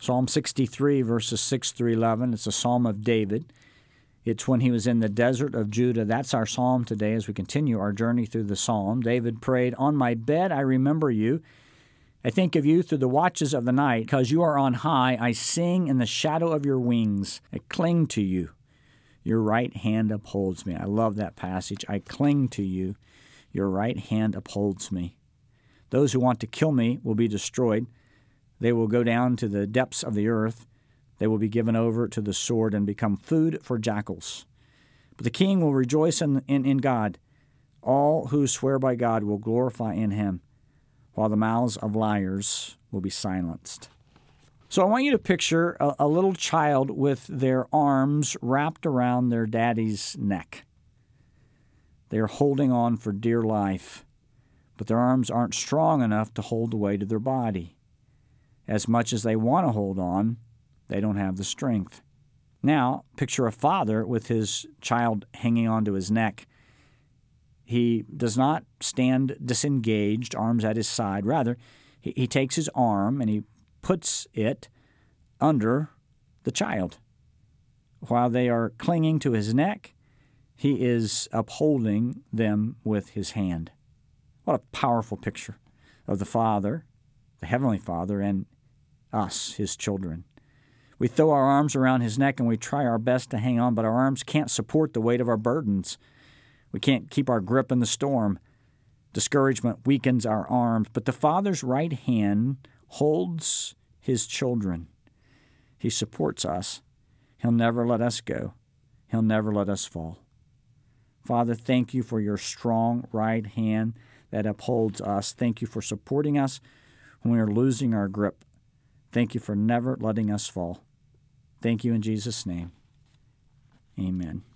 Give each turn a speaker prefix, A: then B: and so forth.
A: Psalm 63, verses 6 through 11. It's a psalm of David. It's when he was in the desert of Judah. That's our psalm today as we continue our journey through the psalm. David prayed, "On my bed I remember you. I think of you through the watches of the night. Because you are on high, I sing in the shadow of your wings. I cling to you. Your right hand upholds me." I love that passage. I cling to you. Your right hand upholds me. Those who want to kill me will be destroyed. They will go down to the depths of the earth. They will be given over to the sword and become food for jackals. But the king will rejoice in God. All who swear by God will glorify in him, while the mouths of liars will be silenced. So I want you to picture a little child with their arms wrapped around their daddy's neck. They're holding on for dear life, but their arms aren't strong enough to hold the weight of their body. As much as they want to hold on, they don't have the strength. Now, picture a father with his child hanging onto his neck. He does not stand disengaged, arms at his side. Rather, he takes his arm and he puts it under the child. While they are clinging to his neck, he is upholding them with his hand. What a powerful picture of the Father, the Heavenly Father, and us, his children. We throw our arms around his neck and we try our best to hang on, but our arms can't support the weight of our burdens. We can't keep our grip in the storm. Discouragement weakens our arms, but the Father's right hand holds his children. He supports us. He'll never let us go. He'll never let us fall. Father, thank you for your strong right hand that upholds us. Thank you for supporting us when we are losing our grip. Thank you for never letting us fall. Thank you in Jesus' name. Amen.